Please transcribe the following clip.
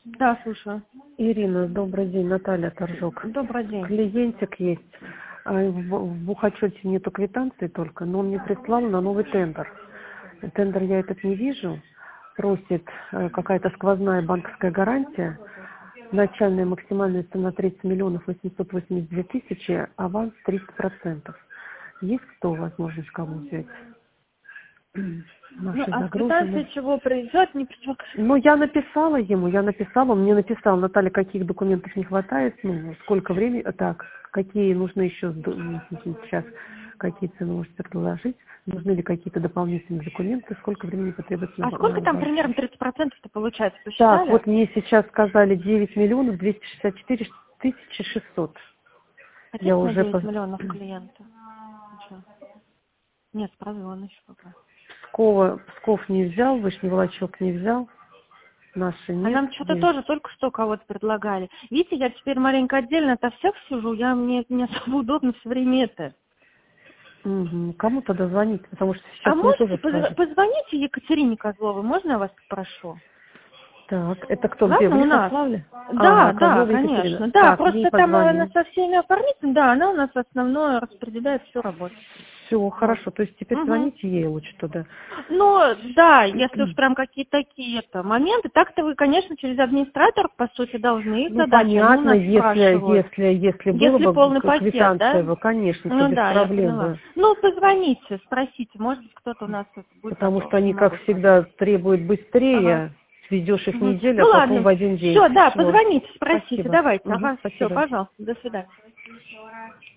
Да, слушаю. Ирина, добрый день, Наталья Торжок. Добрый день. Клиентик есть. В бухучете нету квитанции только, но он мне прислал на новый тендер. Тендер я этот не вижу. Просит какая-то сквозная банковская гарантия. Начальная максимальная цена 30 миллионов 882 тысячи, аванс 30%. Есть кто возможность кому взять? Ну, Наши а загружены. квитанция чего придет, не придет? Ну, я написала ему, он мне написал, Наталья, каких документов не хватает, ну, сколько времени, так, какие нужны еще сейчас, какие цены можете предложить, нужны ли какие-то дополнительные документы, сколько времени потребуется А сколько там банке. примерно 30%-то получается? Так, Посчитали? вот мне сейчас сказали 9 миллионов 264 тысячи 600. Я Хотите на уже 9 миллионов клиента? Ничего. Нет, справила он еще пока. Псков не взял, Вышний Волочок не взял, наши А нет. нам что-то тоже только что кого-то предлагали. Видите, я теперь маленько отдельно от всех сижу, мне не особо удобно все время это. Угу. Кому тогда звонить? Потому что А сейчас мне можете тоже сложно. позвоните Екатерине Козловой, можно я вас попрошу? Так, это кто, где, в Ладно, у нас. Лихославле? Да, да, Козлова Екатерина. конечно. Да, Так, ей просто там она позвоним. со всеми оформится, да, она у нас основное распределяет всю работу. Все, Вот. хорошо. То есть теперь Угу. звоните ей лучше туда. Ну, да, если уж прям какие-то такие-то моменты, так-то вы, конечно, через администратора, по сути, должны их Ну, задать, они у понятно, нас спрашивают. если было Если бы полный пакет, квитанция, да? конечно, то Ну без да, я проблем поняла. бы. Ну, позвоните, спросите, может быть, кто-то у нас это будет Потому готов, что не они, как могу сказать. всегда, требуют Ага. быстрее. Ведешь их Мгм. неделю, Ну а потом в ладно, один день. все, да, Все. позвоните, спросите, Спасибо. давайте. Угу, Ага, все, спасибо. пожалуйста, до свидания.